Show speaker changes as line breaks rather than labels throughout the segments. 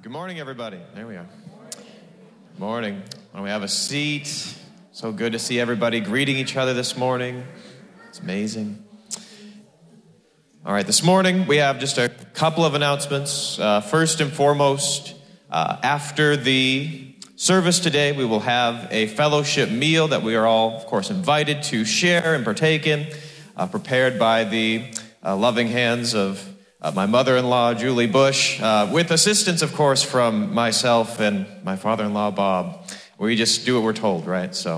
Good morning, everybody. There we are. Morning. Why don't we have a seat? So good to see everybody greeting each other this morning. It's amazing. All right, this morning we have just a couple of announcements. First and foremost, after the service today, we will have a fellowship meal that we are all, of course, invited to share and partake in, prepared by the loving hands of my mother-in-law, Julie Bush, with assistance, of course, from myself and my father-in-law, Bob. We just do what we're told, right? So,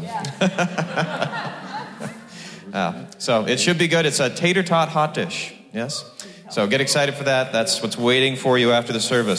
so it should be good. It's a tater tot hot dish, yes? So get excited for that. That's what's waiting for you after the service.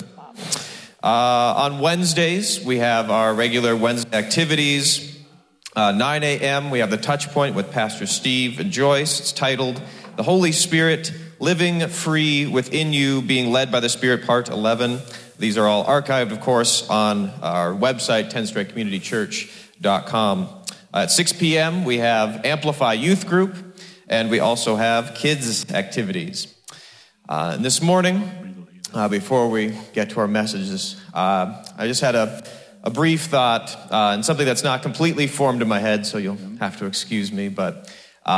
On Wednesdays, we have our regular Wednesday activities. 9 a.m., we have the Touch Point with Pastor Steve and Joyce. It's titled, The Holy Spirit Living Free Within You, Being Led by the Spirit, Part 11. These are all archived, of course, on our website, 10thStreetCommunityChurch.com. At 6 p.m., we have Amplify Youth Group, and we also have kids' activities. And this morning, before we get to our messages, I just had a brief thought, and something that's not completely formed in my head, so you'll have to excuse me, but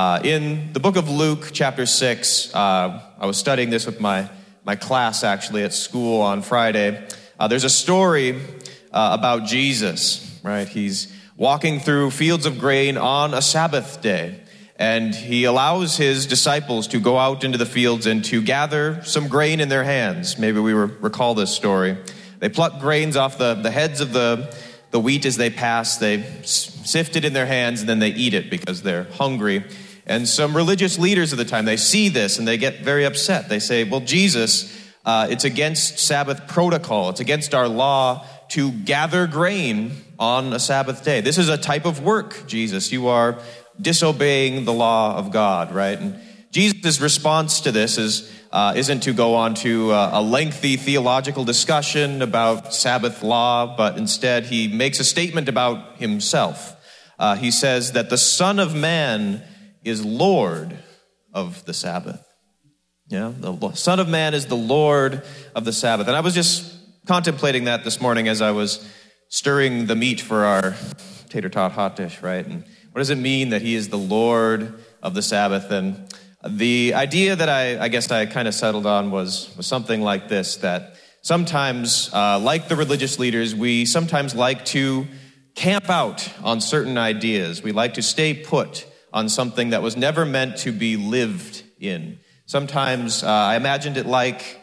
in the book of Luke, chapter 6, I was studying this with my class, actually, at school on Friday. There's a story about Jesus, right? He's walking through fields of grain on a Sabbath day, and he allows his disciples to go out into the fields and to gather some grain in their hands. Maybe we recall this story. They pluck grains off the heads of the wheat as they pass. They sift it in their hands, and then they eat it because they're hungry. And some religious leaders of the time, they see this, and they get very upset. They say, well, Jesus, it's against Sabbath protocol. It's against our law to gather grain on a Sabbath day. This is a type of work, Jesus. You are disobeying the law of God, right? And Jesus' response to this isn't to go on to a lengthy theological discussion about Sabbath law, but instead he makes a statement about himself. He says that the Son of Man is Lord of the Sabbath. Yeah, the Son of Man is the Lord of the Sabbath. And I was just contemplating that this morning as I was stirring the meat for our tater tot hot dish, right? And what does it mean that he is the Lord of the Sabbath? And the idea that I guess I kind of settled on was something like this, that sometimes, like the religious leaders, we sometimes like to camp out on certain ideas. We like to stay put on something that was never meant to be lived in. Sometimes I imagined it like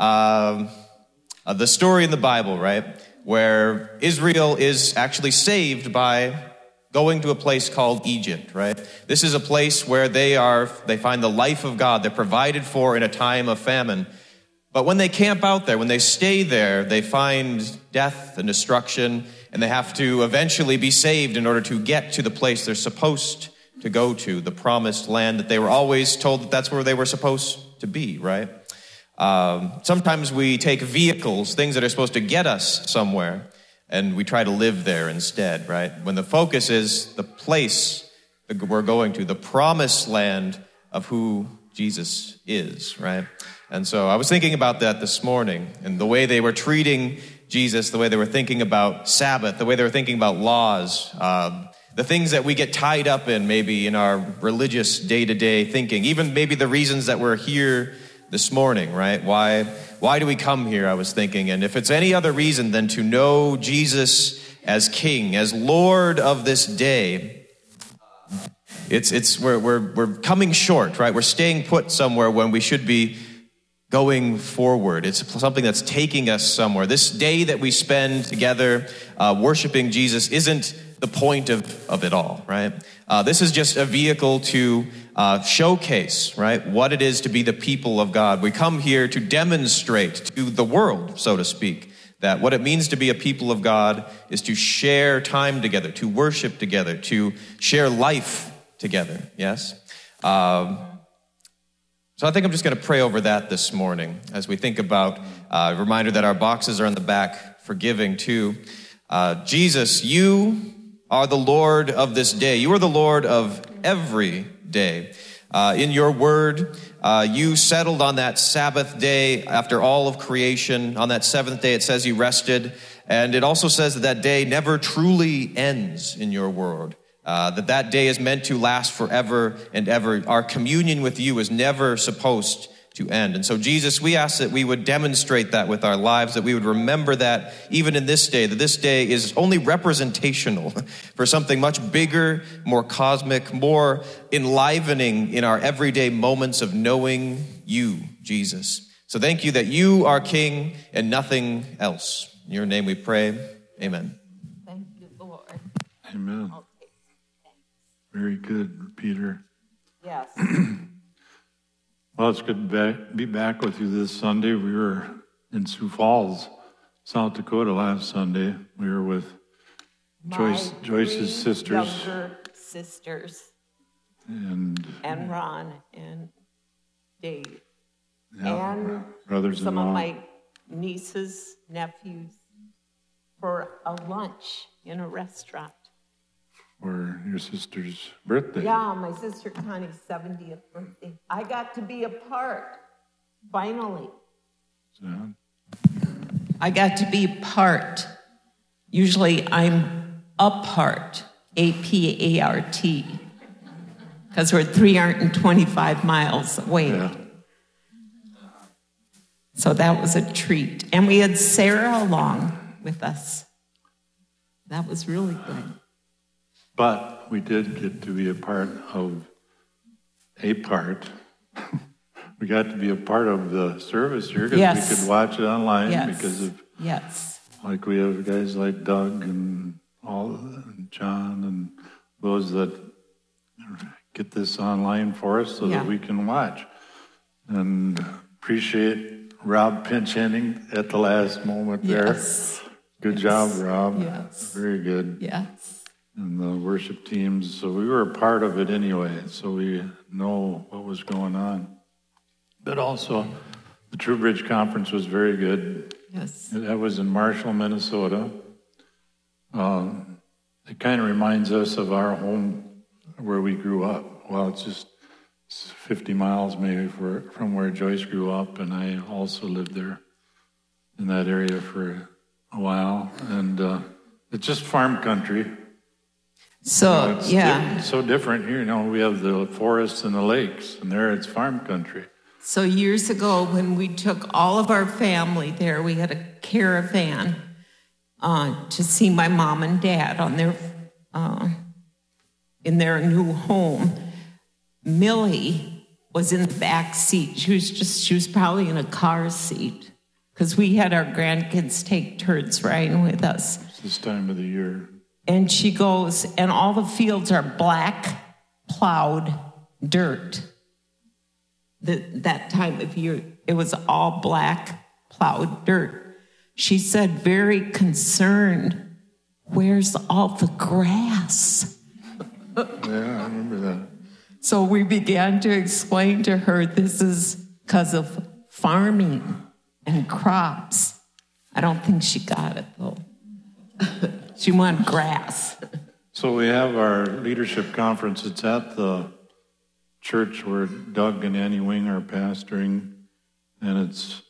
the story in the Bible, right, where Israel is actually saved by going to a place called Egypt, right? This is a place where they find the life of God. They're provided for in a time of famine. But when they camp out there, when they stay there, they find death and destruction, and they have to eventually be saved in order to get to the place they're supposed to go to, the promised land that they were always told that that's where they were supposed to be, right? Sometimes we take vehicles, things that are supposed to get us somewhere, and we try to live there instead, right? When the focus is the place that we're going to, the promised land of who Jesus is, right? And so I was thinking about that this morning, and the way they were treating Jesus, the way they were thinking about Sabbath, the way they were thinking about laws, the things that we get tied up in maybe in our religious day-to-day thinking, even maybe the reasons that we're here this morning, right? Why do we come here, I was thinking. And if it's any other reason than to know Jesus as King, as Lord of this day, we're coming short, right? We're staying put somewhere when we should be going forward. It's something that's taking us somewhere. This day that we spend together worshiping Jesus isn't the point of it all, right? This is just a vehicle to showcase, right, what it is to be the people of God. We come here to demonstrate to the world, so to speak, that what it means to be a people of God is to share time together, to worship together, to share life together, yes? So I think I'm just going to pray over that this morning as we think about a reminder that our boxes are in the back for giving too. Jesus, you are the Lord of this day. You are the Lord of every day. In your word, you settled on that Sabbath day after all of creation. On that seventh day, it says you rested. And it also says that that day never truly ends in your word. That day is meant to last forever and ever. Our communion with you is never supposed to end. And so, Jesus, we ask that we would demonstrate that with our lives, that we would remember that even in this day, that this day is only representational for something much bigger, more cosmic, more enlivening in our everyday moments of knowing you, Jesus. So thank you that you are King and nothing else. In your name we pray. Amen.
Thank you, Lord.
Amen. Very good, Peter.
Yes.
Well, it's good to be back with you this Sunday. We were in Sioux Falls, South Dakota last Sunday. We were with Joyce's sisters.
Younger sisters.
And
Ron and Dave.
Yeah,
and
brothers-in-law.
Some of my nieces, nephews, for a lunch in a restaurant.
For your sister's birthday.
Yeah, my sister Connie's 70th birthday. I got to be a part, finally.
Yeah.
I got to be part. Usually I'm apart, A-P-A-R-T, because we're 325 miles away.
Yeah.
So that was a treat. And we had Sarah along with us. That was really good.
But we did get to be a part of we got to be a part of the service here because
Yes.
we could watch it online
Yes.
because of
Yes.
like we have guys like Doug and and John and those that get this online for us so
Yeah.
that we can watch. And appreciate Rob pinch hitting at the last moment there.
Yes.
Good
Yes.
job, Rob.
Yes.
Very good.
Yes.
And the worship teams. So we were a part of it anyway, so we know what was going on. But also, the True Bridge Conference was very good.
Yes.
That was in Marshall, Minnesota. It kind of reminds us of our home where we grew up. Well, it's just 50 miles maybe from where Joyce grew up, and I also lived there in that area for a while. And it's just farm country.
So,
It's
yeah.
so different here. We have the forests and the lakes, and there it's farm country.
So years ago, when we took all of our family there, we had a caravan to see my mom and dad on their in their new home. Millie was in the back seat. She was probably in a car seat because we had our grandkids take turns riding with us.
It's this time of the year.
And she goes, and all the fields are black, plowed dirt. That time of year, it was all black, plowed dirt. She said, very concerned, where's all the grass?
Yeah, I remember that.
So we began to explain to her this is because of farming and crops. I don't think she got it, though. She wanted grass.
So we have our leadership conference. It's at the church where Doug and Annie Wing are pastoring, and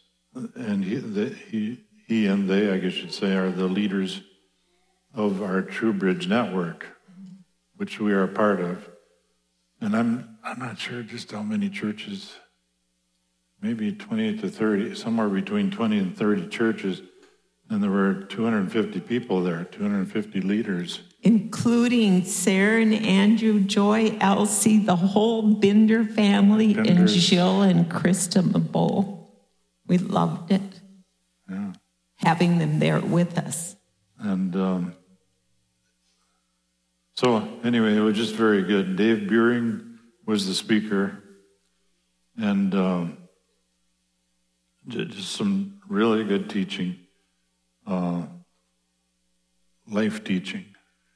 he and they, I guess you should say, are the leaders of our True Bridge network, which we are a part of. And I'm not sure just how many churches, maybe 20 to 30, somewhere between 20 and 30 churches. And there were 250 people there, 250 leaders.
Including Sarah and Andrew, Joy, Elsie, the whole Binder family, and Jill and Krista Mabole. We loved it.
Yeah.
Having them there with us.
And so anyway, it was just very good. Dave Buring was the speaker. And just some really good teaching. Life teaching,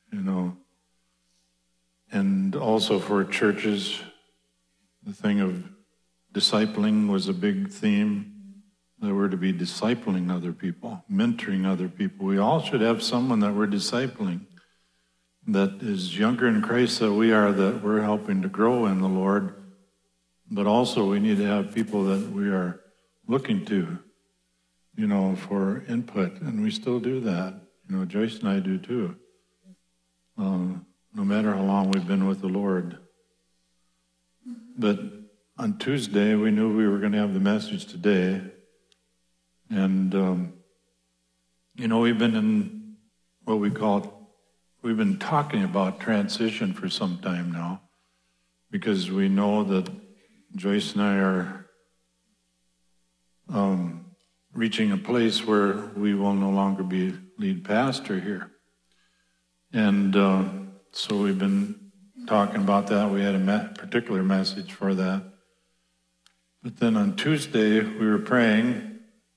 and also for churches, the thing of discipling was a big theme. That we're to be discipling other people, mentoring other people. We all should have someone that we're discipling that is younger in Christ than we are, that we're helping to grow in the Lord, But also we need to have people that we are looking to, for input, and we still do that. Joyce and I do too. No matter how long we've been with the Lord. But on Tuesday, we knew we were going to have the message today. And, we've been in what we've been talking about transition for some time now, because we know that Joyce and I are reaching a place where we will no longer be lead pastor here. And so we've been talking about that. We had a particular message for that. But then on Tuesday, we were praying,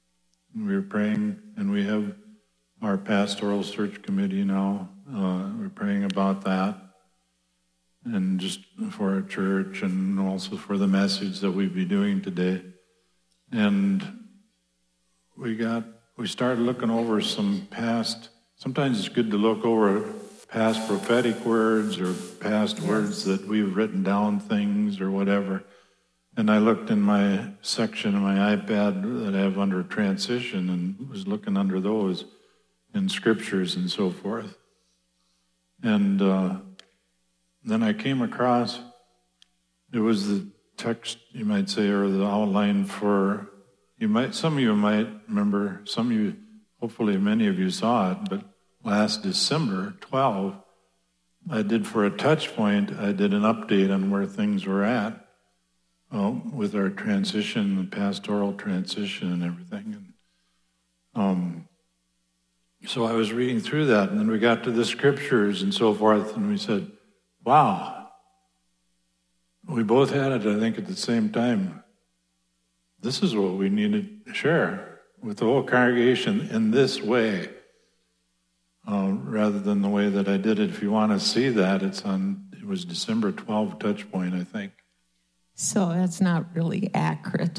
and we have our pastoral search committee now. We're praying about that, and just for our church, and also for the message that we'll be doing today. And we started looking over some past. Sometimes it's good to look over past prophetic words or past words that we've written down, things or whatever. And I looked in my section of my iPad that I have under transition and was looking under those in scriptures and so forth. And then I came across, it was the text, you might say, or the outline for, some of you might remember, some of you, hopefully many of you saw it, but last December 12, I did for a touch point, I did an update on where things were at with our transition, the pastoral transition and everything. And so I was reading through that, and then we got to the scriptures and so forth, and we said, wow, we both had it, I think, at the same time. This is what we need to share with the whole congregation in this way. Rather than the way that I did it. If you want to see that, it was December 12 touch point, I think.
So that's not really accurate.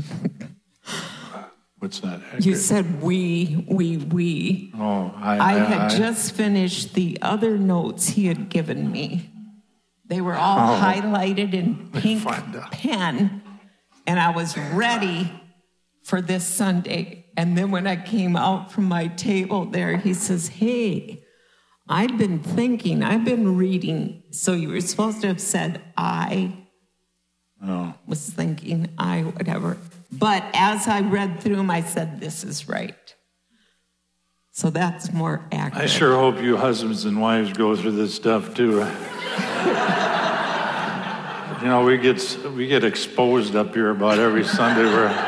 What's not accurate?
You said we.
Oh,
I had just finished the other notes he had given me. They were all highlighted in pink pen, and I was ready for this Sunday. And then when I came out from my table there, he says, hey, I've been reading. So you were supposed to have said I was thinking whatever. But as I read through them, I said, this is right. So that's more accurate.
I sure hope you husbands and wives go through this stuff too. We get exposed up here about every Sunday.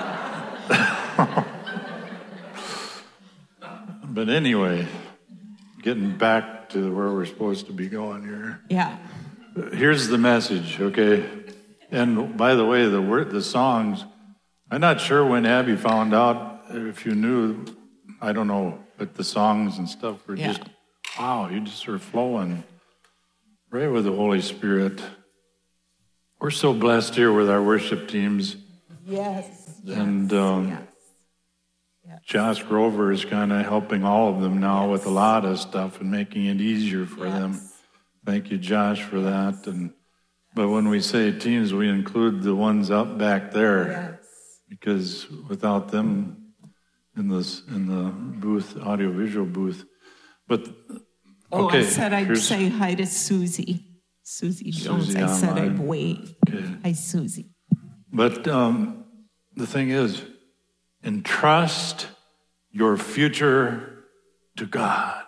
But anyway, getting back to where we're supposed to be going here.
Yeah.
Here's the message, okay? And by the way, the songs, I'm not sure when Abby found out, if you knew, I don't know, but the songs and stuff were just, wow, you just are flowing right with the Holy Spirit. We're so blessed here with our worship teams.
Yes.
And Josh Grover is kind of helping all of them now with a lot of stuff and making it easier for them. Thank you, Josh, for that. But when we say teams, we include the ones up back there, because without them in the booth, audiovisual booth. But okay,
I said I'd say hi to Susie Jones. I said I'd wait.
Okay.
Hi, Susie.
But the thing is, entrust your future to God.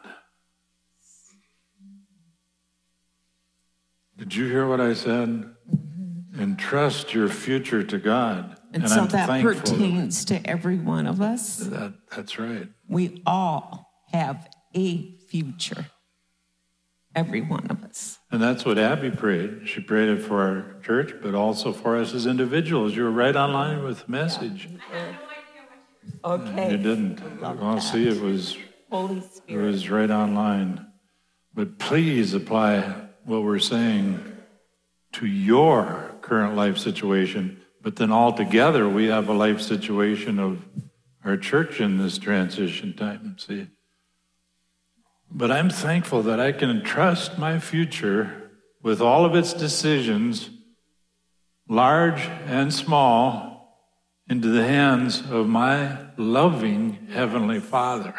Did you hear what I said? Mm-hmm. Entrust your future to God.
And so that pertains to every one of us.
That's right.
We all have a future. Every one of us.
And that's what Abby prayed. She prayed it for our church, but also for us as individuals. You were right on line with the message.
Okay.
You didn't. Well, see, it was
Holy Spirit.
It was right on line. But please apply what we're saying to your current life situation. But then altogether, we have a life situation of our church in this transition time. See? But I'm thankful that I can entrust my future with all of its decisions large and small, into the hands of my loving Heavenly Father.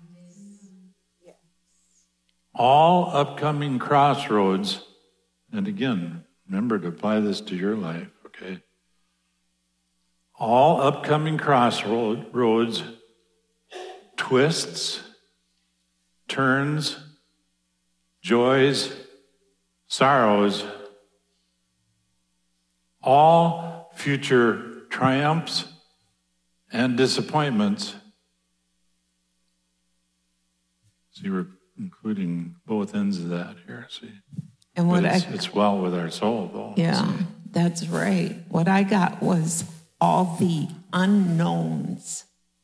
All upcoming crossroads, and again, remember to apply this to your life, okay? All upcoming crossroads, twists, turns, joys, sorrows, all future triumphs and disappointments. See, we're including both ends of that here, see?
And what
it's well with our soul, though.
Yeah,
see?
That's right. What I got was all the unknowns.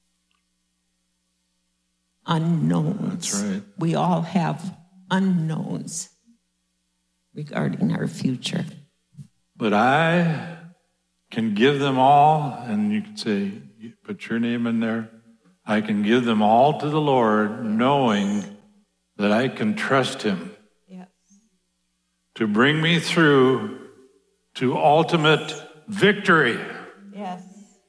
Unknowns.
That's right.
We all have unknowns regarding our future.
But I can give them all, and you can say, put your name in there. I can give them all to the Lord, knowing that I can trust Him to bring me through to ultimate victory.
Yes.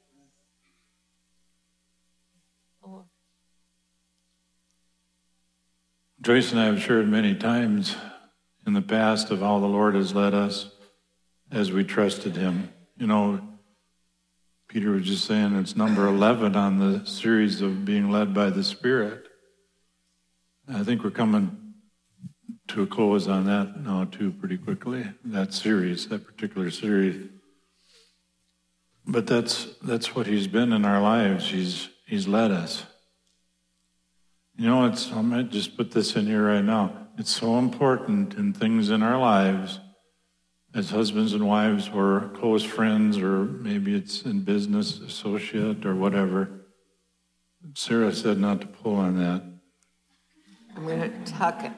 Joyce and I have shared many times in the past of how the Lord has led us as we trusted Him. You know, Peter was just saying it's number 11 on the series of being led by the Spirit. I think we're coming to a close on that now, too, pretty quickly, that particular series. But that's what He's been in our lives. He's led us. You know, I might just put this in here right now. It's so important in things in our lives, as husbands and wives or close friends, or maybe it's in business, associate, or whatever. Sarah said not to pull on that.
I'm going to tuck it.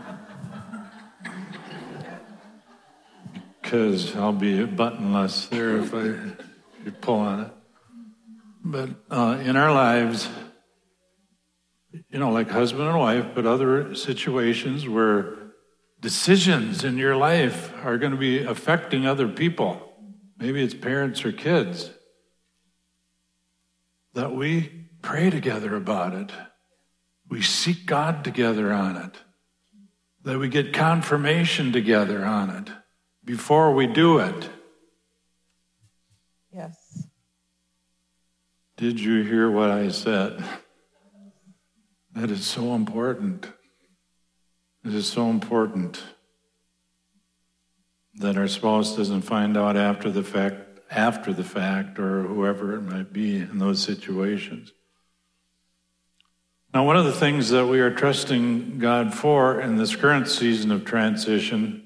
Because I'll be buttonless there if you pull on it. But in our lives, you know, like husband and wife, but other situations where decisions in your life are going to be affecting other people. Maybe it's parents or kids. That we pray together about it. We seek God together on it. That we get confirmation together on it before we do it.
Yes.
Did you hear what I said? That is so important. It is so important that our spouse doesn't find out after the fact, or whoever it might be in those situations. Now, one of the things that we are trusting God for in this current season of transition,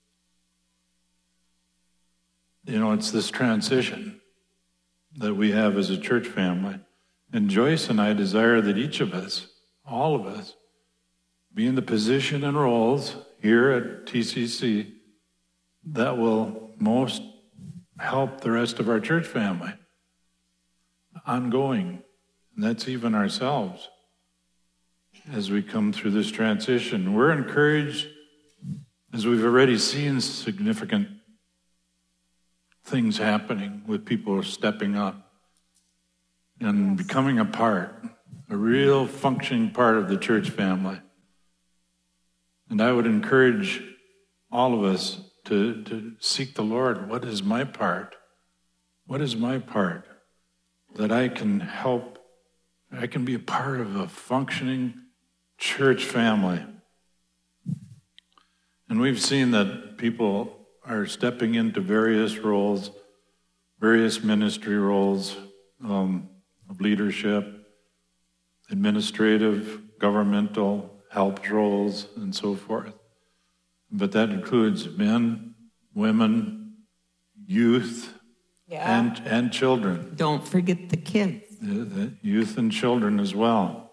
you know, it's this transition that we have as a church family. And Joyce and I desire that each of us, all of us, be in the position and roles here at TCC that will most help the rest of our church family ongoing. And that's even ourselves as we come through this transition. We're encouraged, as we've already seen significant things happening with people stepping up and becoming a real functioning part of the church family. And I would encourage all of us to seek the Lord. What is my part? What is my part that I can help? I can be a part of a functioning church family. And we've seen that people are stepping into various roles, various ministry roles of leadership, administrative, governmental, help roles, and so forth. But that includes men, women, youth, and children.
Don't forget the kids.
The youth and children as well.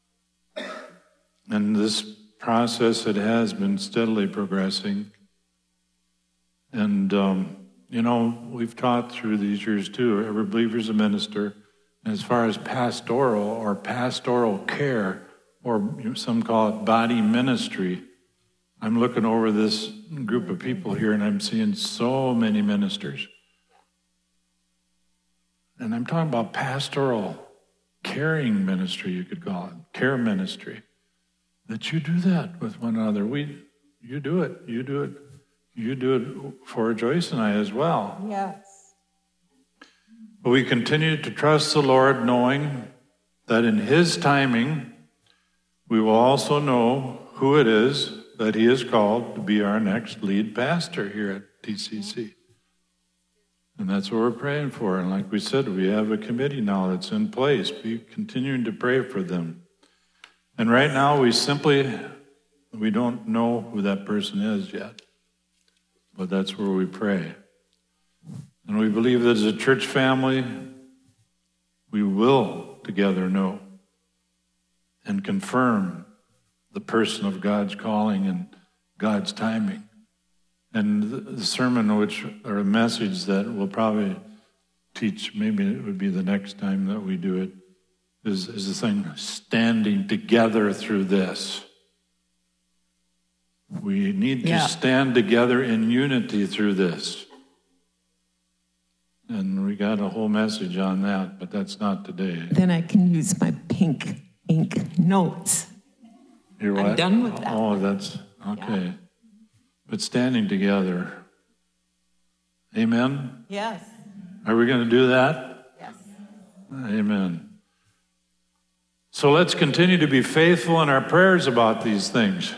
And this process, it has been steadily progressing. And, you know, we've taught through these years too, every believer's a minister. And as far as pastoral care, or some call it body ministry, I'm looking over this group of people here and I'm seeing so many ministers And I'm talking about pastoral, caring ministry, you could call it, care ministry. That you do that with one another. You do it. You do it. You do it for Joyce and I as well.
Yes.
But we continue to trust the Lord, knowing that in His timing, we will also know who it is that He has called to be our next lead pastor here at TCC. And that's what we're praying for. And like we said, we have a committee now that's in place. Be continuing to pray for them. And right now, we don't know who that person is yet. But that's where we pray. And we believe that as a church family, we will together know and confirm the person of God's calling and God's timing. And the sermon, or a message that we'll probably teach, maybe it would be the next time that we do it, is the thing, standing together through this. We need to stand together in unity through this. And we got a whole message on that, but that's not today.
Then I can use my pink ink notes.
You're what?
I'm done with that.
Oh, that's okay. Yeah. But standing together. Amen?
Yes.
Are we going to do that?
Yes.
Amen. So let's continue to be faithful in our prayers about these things.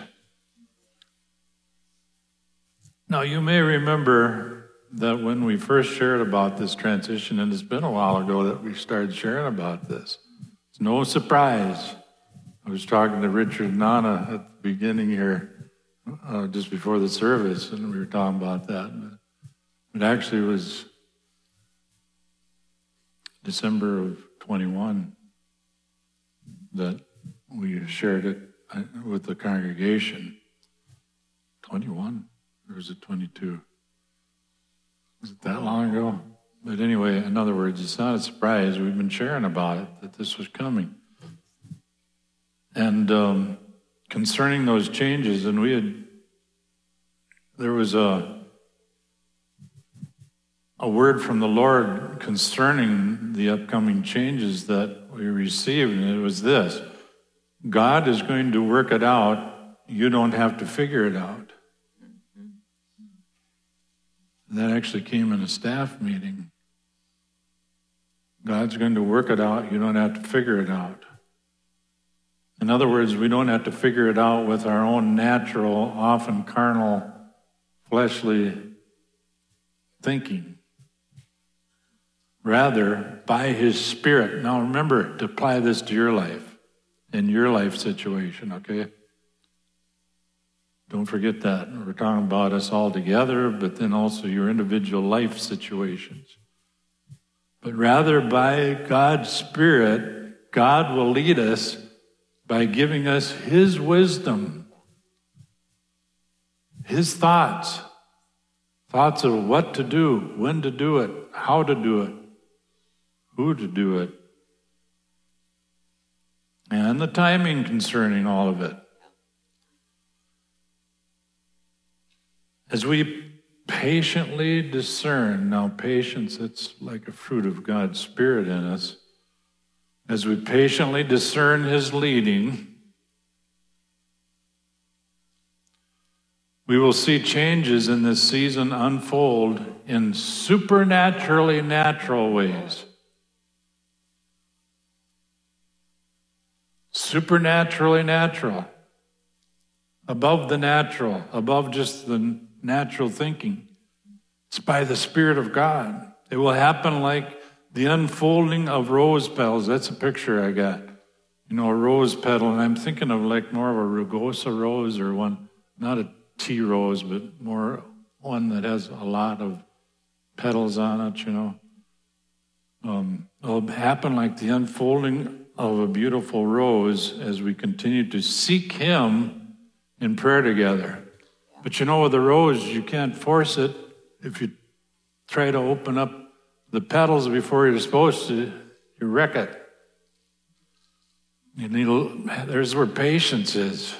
Now, you may remember that when we first shared about this transition, and it's been a while ago that we started sharing about this. It's no surprise. I was talking to Richard and Nana at the beginning here, just before the service, and we were talking about that. It actually was December of 21 that we shared it with the congregation. 21? Or was it 22? Was it that long ago? But anyway, in other words, it's not a surprise. We've been sharing about it, that this was coming. And concerning those changes, and there was a word from the Lord concerning the upcoming changes that we received, and it was this: God is going to work it out. You don't have to figure it out. And that actually came in a staff meeting. God's going to work it out. You don't have to figure it out. In other words, we don't have to figure it out with our own natural, often carnal, fleshly thinking. Rather, by His Spirit. Now remember to apply this to your life, in your life situation, okay? Don't forget that. We're talking about us all together, but then also your individual life situations. But rather, by God's Spirit, God will lead us by giving us His wisdom, His thoughts of what to do, when to do it, how to do it, who to do it, and the timing concerning all of it. As we patiently discern, now patience, it's like a fruit of God's Spirit in us. As we patiently discern His leading, we will see changes in this season unfold in supernaturally natural ways. Supernaturally natural. Above the natural, above just the natural thinking. It's by the Spirit of God. It will happen like the unfolding of rose petals. That's a picture I got. You know, a rose petal, and I'm thinking of like more of a rugosa rose, or one, not a tea rose, but more one that has a lot of petals on it, you know. It'll happen like the unfolding of a beautiful rose as we continue to seek Him in prayer together. But you know, with the rose, you can't force it. If you try to open up the petals before you're supposed to, you wreck it. There's where patience is.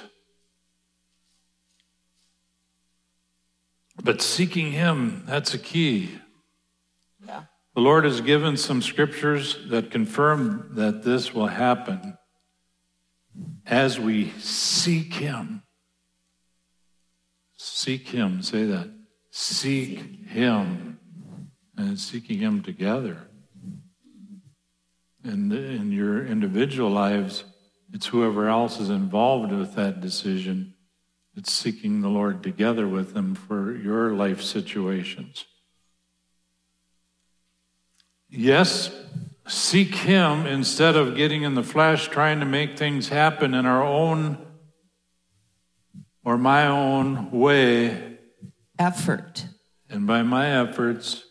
But seeking Him, that's a key. Yeah. The Lord has given some scriptures that confirm that this will happen as we seek Him. Seek Him, say that. Seek Him. And seeking Him together. And in your individual lives, it's whoever else is involved with that decision. It's seeking the Lord together with them for your life situations. Yes, seek Him instead of getting in the flesh, trying to make things happen in our own or my own way.
Effort.
And by my efforts,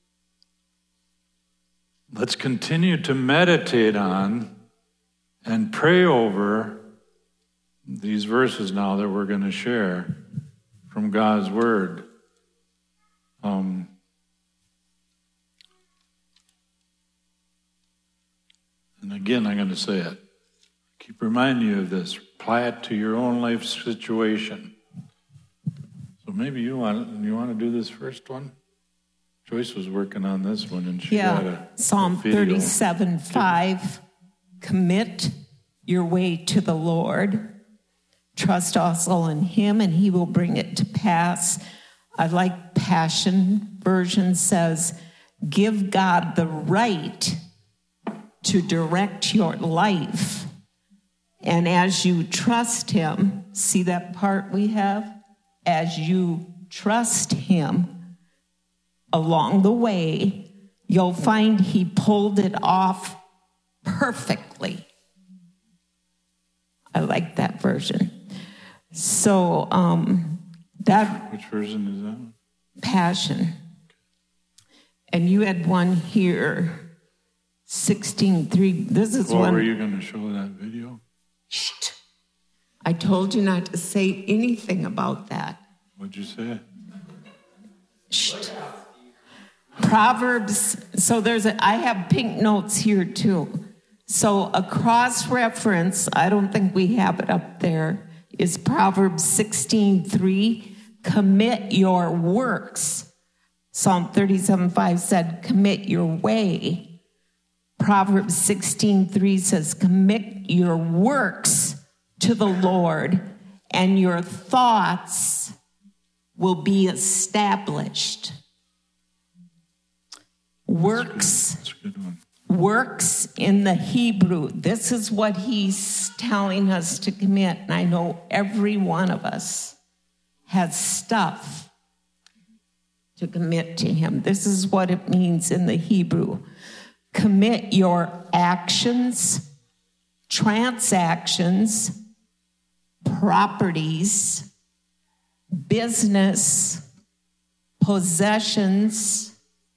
let's continue to meditate on and pray over these verses now that we're going to share from God's Word. And again, I'm going to say it. Keep reminding you of this. Apply it to your own life situation. So maybe you want to do this first one? Joyce was working on this one, and she got a
Psalm
video.
37:5. Commit your way to the Lord. Trust also in Him, and He will bring it to pass. I like Passion version says, give God the right to direct your life. And as you trust Him, see that part we have? As you trust Him along the way, you'll find He pulled it off perfectly. I like that version. So that...
Which version is that?
Passion. And you had one here, 16:3. This is
Well,
one...
were you going to show that video?
Shh. I told you not to say anything about that.
What'd you say?
Shh. Proverbs, so I have pink notes here too. So a cross-reference, I don't think we have it up there, is Proverbs 16:3, commit your works. Psalm 37:5 said, commit your way. Proverbs 16:3 says, commit your works to the Lord, and your thoughts will be established. Works.
That's a good one.
Works in the Hebrew. This is what he's telling us to commit. And I know every one of us has stuff to commit to Him. This is what it means in the Hebrew. Commit your actions, transactions, properties, business, possessions,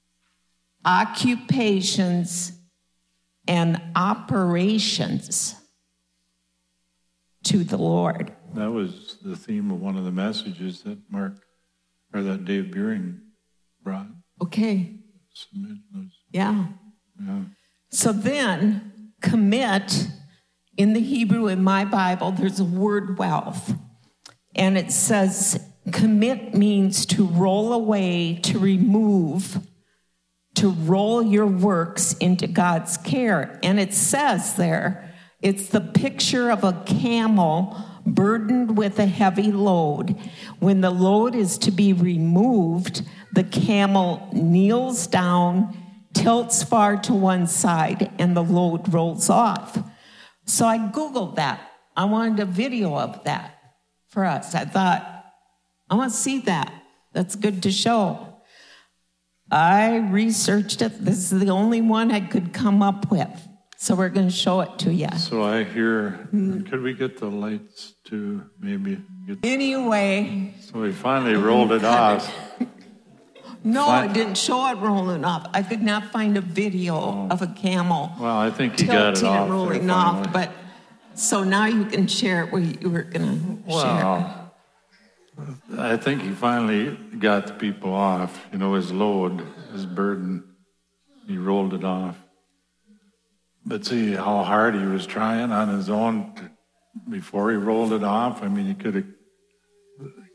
occupations, and operations to the Lord.
That was the theme of one of the messages that that Dave Buring brought.
Okay.
Submit those.
Yeah.
Yeah.
So then, commit, in the Hebrew, in my Bible, there's a word wealth. And it says, commit means to roll away, to remove, to roll your works into God's care. And it says there, it's the picture of a camel burdened with a heavy load. When the load is to be removed, the camel kneels down, tilts far to one side, and the load rolls off. So I Googled that. I wanted a video of that for us. I thought, I want to see that. That's good to show. I researched it. This is the only one I could come up with. So we're going to show it to you.
So I hear, could we get the lights to maybe get...
Anyway.
So we finally rolled it off.
No, I didn't show it rolling off. I could not find a video of a camel.
Well, I think he got it off.
And rolling off, but so now you can share it where you were going to share.
I think he finally got the people off. You know, his load, his burden, he rolled it off. But see how hard he was trying on his own before he rolled it off. I mean, he could have,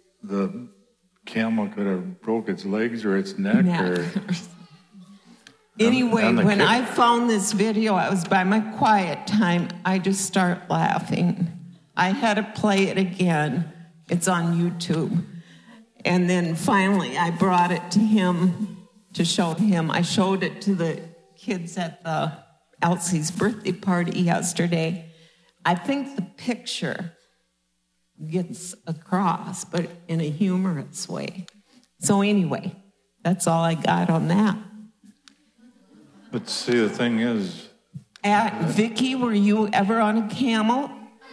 the camel could have broke its legs or its neck.
Anyway,
and
when I found this video, I was by my quiet time, I just start laughing. I had to play it again. It's on YouTube. And then finally, I brought it to him to show him. I showed it to the kids at Elsie's birthday party yesterday. I think the picture gets across, but in a humorous way. So anyway, that's all I got on that.
But see, the thing is...
Vicki, were you ever on a camel?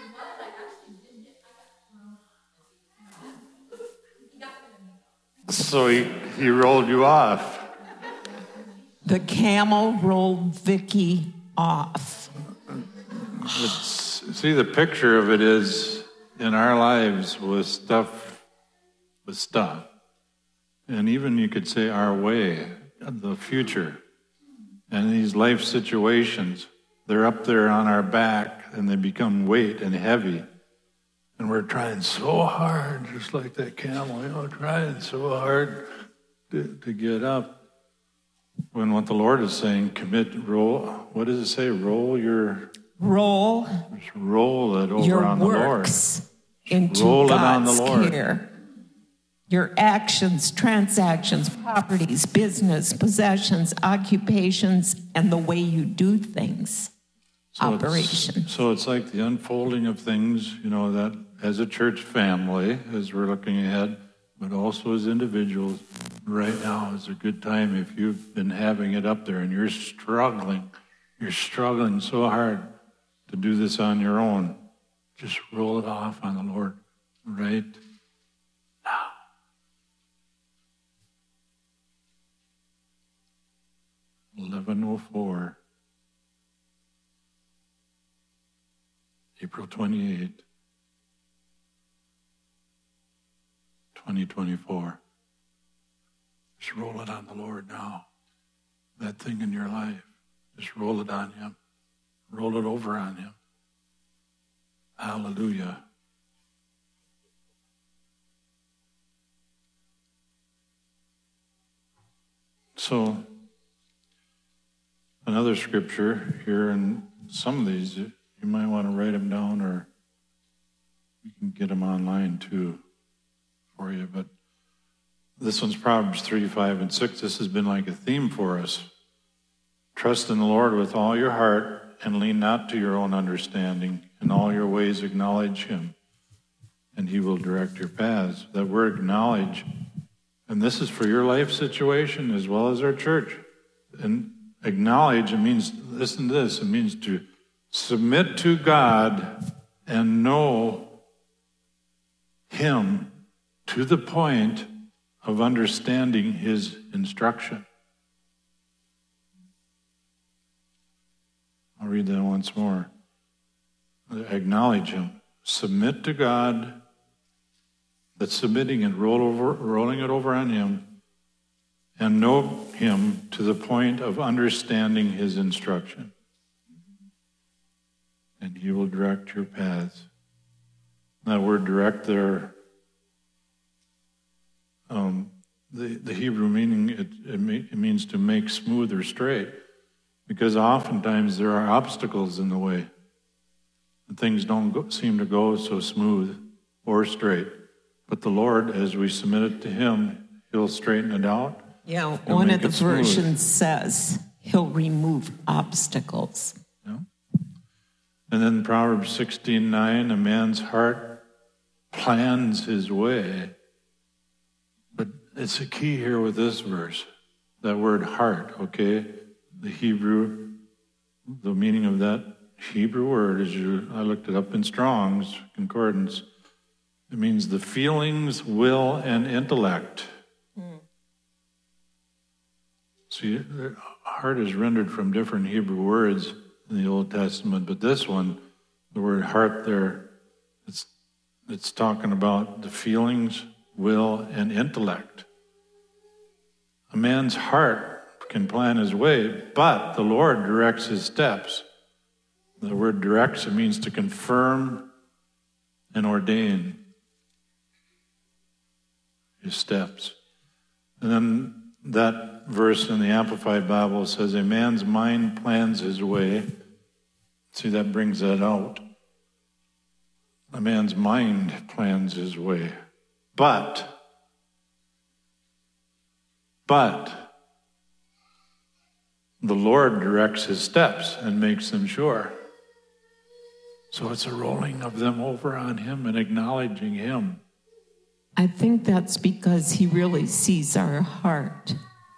So he rolled you off.
The camel rolled Vicki off.
See, the picture of it is in our lives with stuff. And even you could say our way, the future. And these life situations, they're up there on our back and they become weight and heavy. And we're trying so hard, just like that camel, trying so hard to get up. When what the Lord is saying, roll, what does it say? Roll it over
your
on the Lord.
Works into
roll
God's
it on the Lord.
care. Your actions, transactions, properties, business, possessions, occupations, and the way you do things. Operations.
So it's like the unfolding of things, that as a church family, as we're looking ahead, but also as individuals, right now is a good time if you've been having it up there and you're struggling so hard to do this on your own. Just roll it off on the Lord right now. $11:04, April 28, 2024. Just roll it on the Lord now. That thing in your life, just roll it on Him. Roll it over on Him. Hallelujah. So, another scripture here, and some of these, you might want to write them down, or you can get them online too for you. But this one's Proverbs 3, 5, and 6. This has been like a theme for us. Trust in the Lord with all your heart and lean not to your own understanding. In all your ways acknowledge Him, and He will direct your paths. That word acknowledge, and this is for your life situation as well as our church. And acknowledge, it means, listen to this, it means to submit to God and know Him to the point of understanding His instruction. I'll read that once more. Acknowledge Him. Submit to God. That's submitting and rolling it over on Him. And know Him to the point of understanding His instruction. And He will direct your paths. That word direct there, the Hebrew meaning, it means to make smooth or straight. Because oftentimes there are obstacles in the way. And things don't seem to go so smooth or straight. But the Lord, as we submit it to Him, He'll straighten it out.
Yeah, one of the versions says He'll remove obstacles.
Yeah. And then Proverbs 16:9, a man's heart plans his way. But it's a key here with this verse, that word heart, okay? The Hebrew, the meaning of that Hebrew word I looked it up in Strong's Concordance. It means the feelings, will, and intellect. See, heart is rendered from different Hebrew words in the Old Testament, but this one, the word heart there, it's talking about the feelings, will, and intellect. A man's heart can plan his way, but the Lord directs his steps. The word directs, it means to confirm and ordain his steps. And then that verse in the Amplified Bible says, a man's mind plans his way. See, that brings that out. A man's mind plans his way. But the Lord directs his steps and makes them sure. So it's a rolling of them over on him and acknowledging him.
I think that's because he really sees our heart.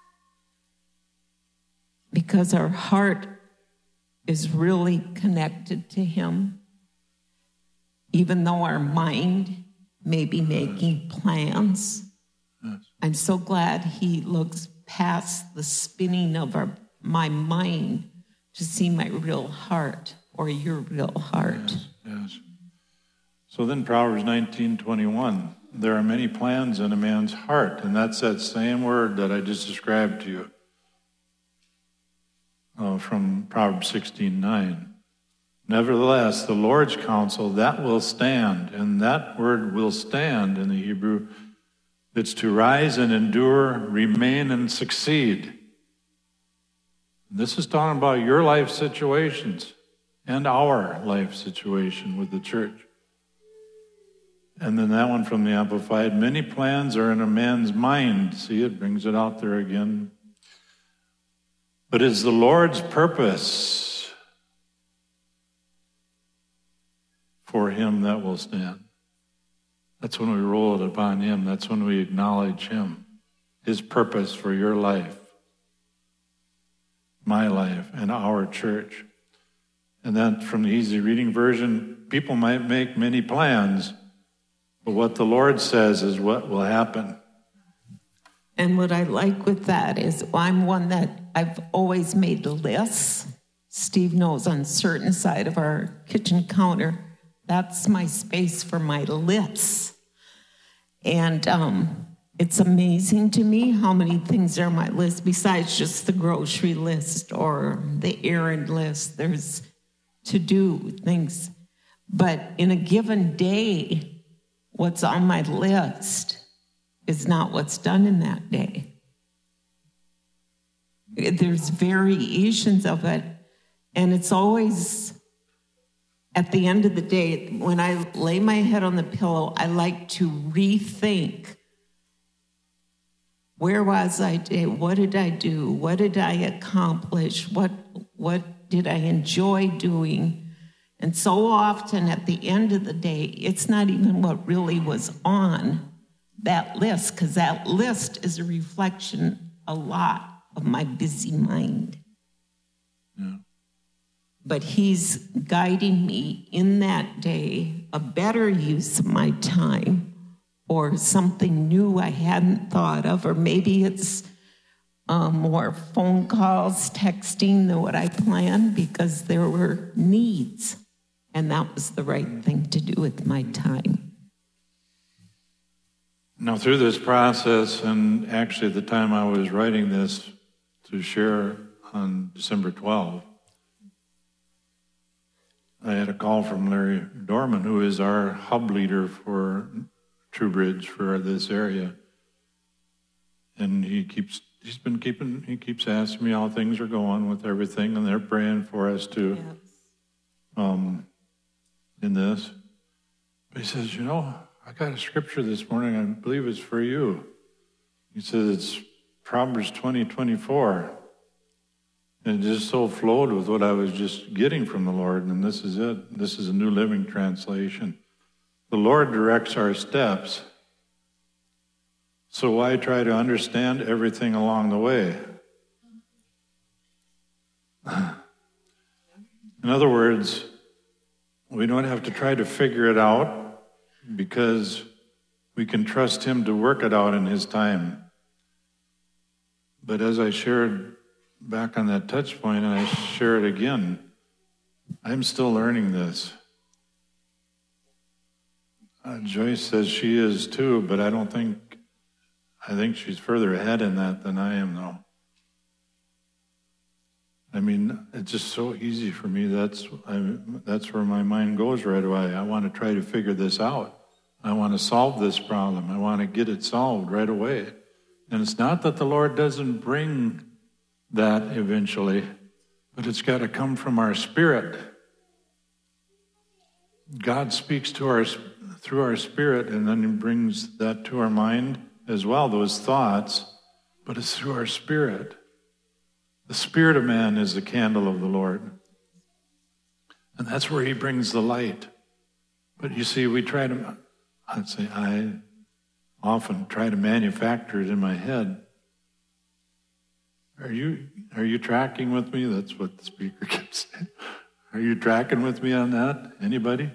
Because our heart is really connected to him. Even though our mind may be making plans.
Yes.
I'm so glad he looks past the spinning of my mind to see my real heart or your real heart.
Yes. So then Proverbs 19:21, there are many plans in a man's heart, and that's that same word that I just described to you from Proverbs 16:9. Nevertheless, the Lord's counsel, that will stand, and that word will stand in the Hebrew. It's to rise and endure, remain and succeed. This is talking about your life situations and our life situation with the church. And then that one from the Amplified, many plans are in a man's mind. See, it brings it out there again. But it's the Lord's purpose for him that will stand. That's when we roll it upon him. That's when we acknowledge him, his purpose for your life, my life, and our church. And then from the easy reading version, people might make many plans, but what the Lord says is what will happen.
And what I like with that is I'm one that I've always made lists. Steve knows on a certain side of our kitchen counter, that's my space for my lists. And it's amazing to me how many things are on my list besides just the grocery list or the errand list. There's to-do things. But in a given day, what's on my list is not what's done in that day. There's variations of it, and it's always at the end of the day, when I lay my head on the pillow, I like to rethink, where was I today? What did I do? What did I accomplish? What did I enjoy doing? And so often at the end of the day, it's not even what really was on that list, because that list is a reflection a lot of my busy mind.
Yeah.
But he's guiding me in that day, a better use of my time, or something new I hadn't thought of, or maybe it's more phone calls, texting than what I planned, because there were needs, and that was the right thing to do with my time.
Now, through this process, and actually at the time I was writing this to share on December 12th, I had a call from Larry Dorman, who is our hub leader for TrueBridge for this area. And he keeps asking me how things are going with everything, and they're praying for us too. Yes. In this. But he says, I got a scripture this morning, I believe it's for you. He says it's Proverbs 20:24. And it just so flowed with what I was just getting from the Lord, and this is it. This is a New Living Translation. The Lord directs our steps, so why try to understand everything along the way? In other words, we don't have to try to figure it out, because we can trust him to work it out in his time. But as I shared back on that touch point, and I share it again, I'm still learning this. Joyce says she is too, but I think she's further ahead in that than I am, though. I mean, it's just so easy for me. That's where my mind goes right away. I want to try to figure this out. I want to solve this problem. I want to get it solved right away. And it's not that the Lord doesn't bring that eventually, but it's got to come from our spirit. God speaks to our through our spirit, and then he brings that to our mind as well, those thoughts, but it's through our spirit. The spirit of man is the candle of the Lord. And that's where he brings the light. But you see, I often try to manufacture it in my head. Are you tracking with me? That's what the speaker kept saying. Are you tracking with me on that? Anybody?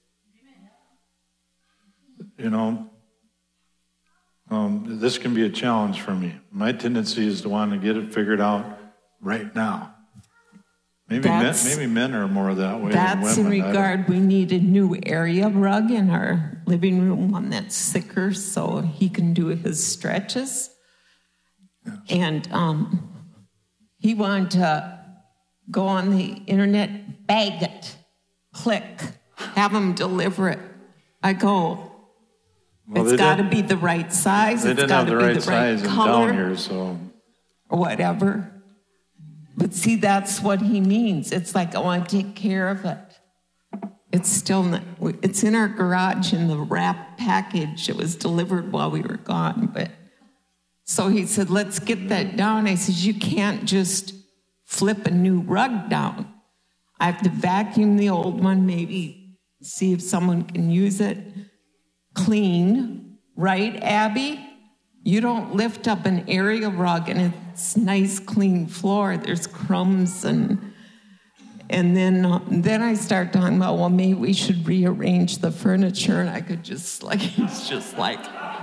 This can be a challenge for me. My tendency is to want to get it figured out right now. Maybe men are more that way than women.
That's in regard, we need a new area rug in our living room, one that's thicker so he can do his stretches. Yes. And he wanted to go on the internet, bag it, click, have him deliver it. I go, it's got to be the right size.
They didn't have the right size in
color,
down here, so.
Or whatever. But see, that's what he means. It's like, I want to take care of it. It's still not, it's in our garage in the wrap package. It was delivered while we were gone. But so he said, let's get that down. I said, you can't just flip a new rug down. I have to vacuum the old one, maybe see if someone can use it. Clean, right, Abby? You don't lift up an area rug and it's nice, clean floor. There's crumbs and then I start talking about, well, maybe we should rearrange the furniture. And I could just he's just like,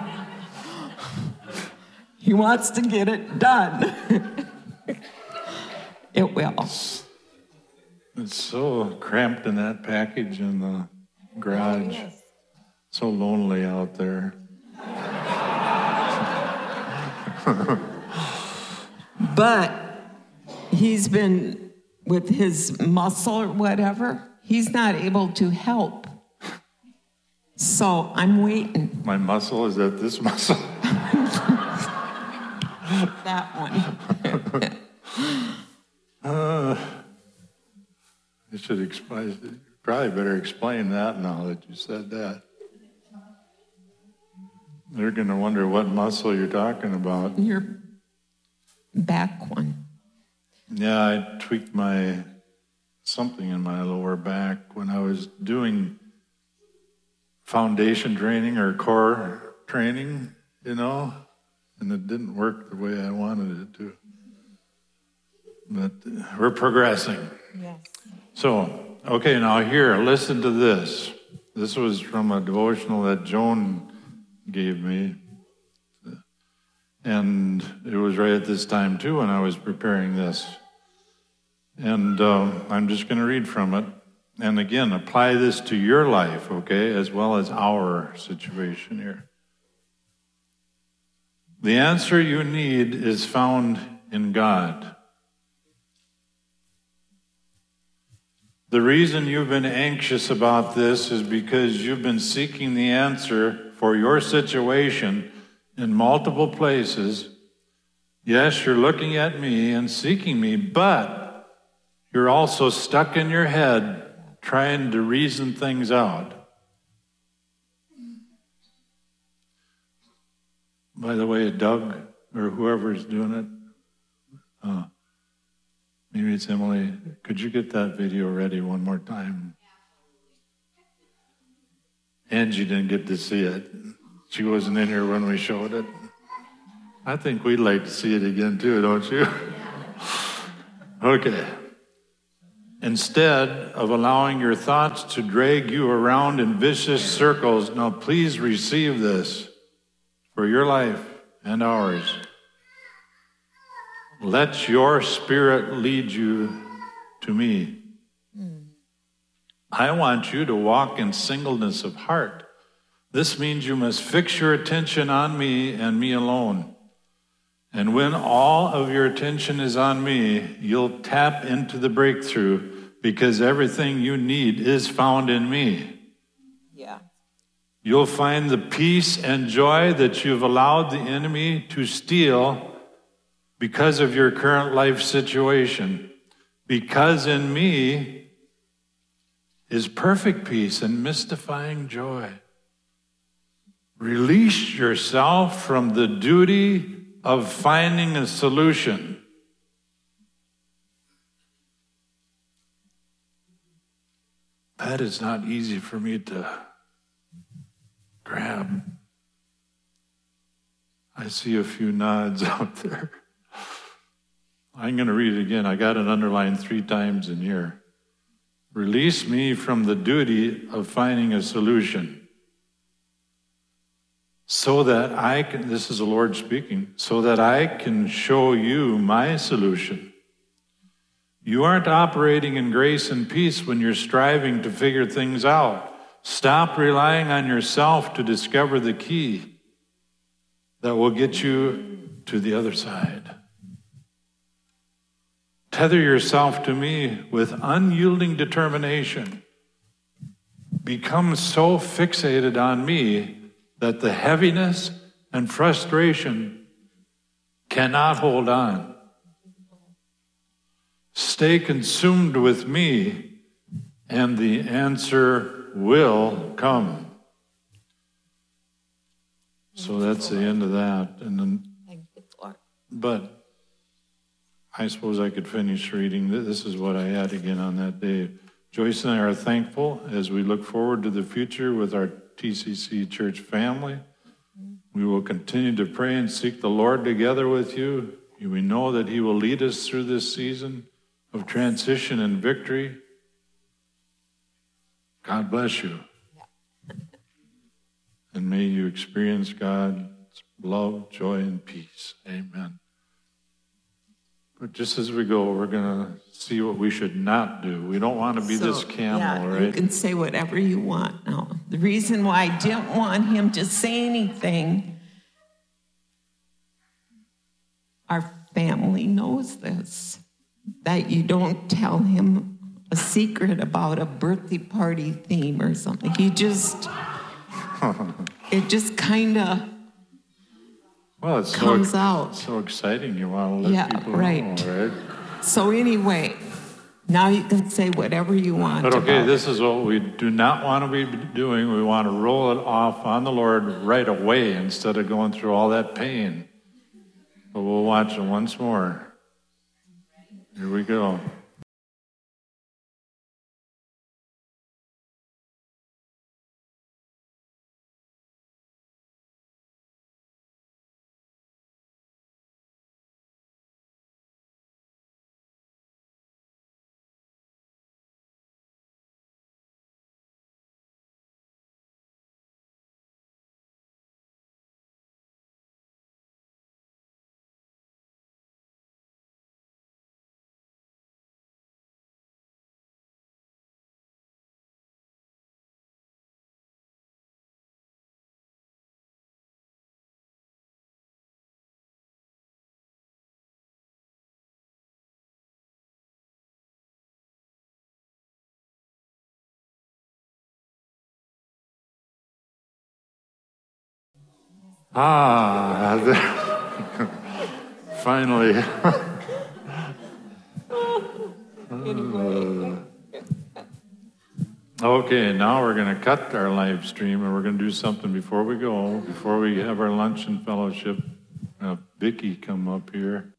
he wants to get it done. It will.
It's so cramped in that package in the garage. So lonely out there.
But he's been, with his muscle or whatever, he's not able to help. So I'm waiting.
My muscle? Is that this muscle?
That one.
You should explain. Probably better explain that now that you said that. They're going to wonder what muscle you're talking about.
Your back one.
Yeah, I tweaked something in my lower back when I was doing foundation training or core training, and it didn't work the way I wanted it to. But we're progressing.
Yes.
So, okay, now here, listen to this. This was from a devotional that Joan gave me. And it was right at this time, too, when I was preparing this. And I'm just going to read from it. And again, apply this to your life, okay, as well as our situation here. The answer you need is found in God. The reason you've been anxious about this is because you've been seeking the answer for your situation in multiple places. Yes, you're looking at me and seeking me, but you're also stuck in your head trying to reason things out. By the way, Doug, or whoever's doing it, maybe it's Emily, could you get that video ready one more time? Angie didn't get to see it. She wasn't in here when we showed it. I think we'd like to see it again too, don't you? Okay. Instead of allowing your thoughts to drag you around in vicious circles, now please receive this for your life and ours. Let your spirit lead you to me. I want you to walk in singleness of heart. This means you must fix your attention on me and me alone. And when all of your attention is on me, you'll tap into the breakthrough because everything you need is found in me.
Yeah.
You'll find the peace and joy that you've allowed the enemy to steal because of your current life situation. Because in me is perfect peace and mystifying joy. Release yourself from the duty of finding a solution. That is not easy for me to grab. I see a few nods out there. I'm going to read it again. I got it underlined 3 times in here. Release me from the duty of finding a solution so that I can, this is the Lord speaking, so that I can show you my solution. You aren't operating in grace and peace when you're striving to figure things out. Stop relying on yourself to discover the key that will get you to the other side. Tether yourself to me with unyielding determination. Become so fixated on me that the heaviness and frustration cannot hold on. Stay consumed with me, and the answer will come. So that's the end of that. And then, but I suppose I could finish reading. This is what I had again on that day. Joyce and I are thankful as we look forward to the future with our TCC church family. We will continue to pray and seek the Lord together with you. We know that He will lead us through this season of transition and victory. God bless you. And may you experience God's love, joy, and peace. Amen. But just as we go, we're going to see what we should not do. We don't want to be this camel, right?
You can say whatever you want now. The reason why I didn't want him to say anything, our family knows this, that you don't tell him a secret about a birthday party theme or something. He just, it just kind of comes out.
It's so exciting. You want to let people know, right?
So anyway, now you can say whatever you want.
But okay, this is what we do not want to be doing. We want to roll it off on the Lord right away instead of going through all that pain. But we'll watch it once more. Here we go. Finally. Okay, now we're going to cut our live stream and we're going to do something before we go, before we have our lunch and fellowship. Vicki come up here.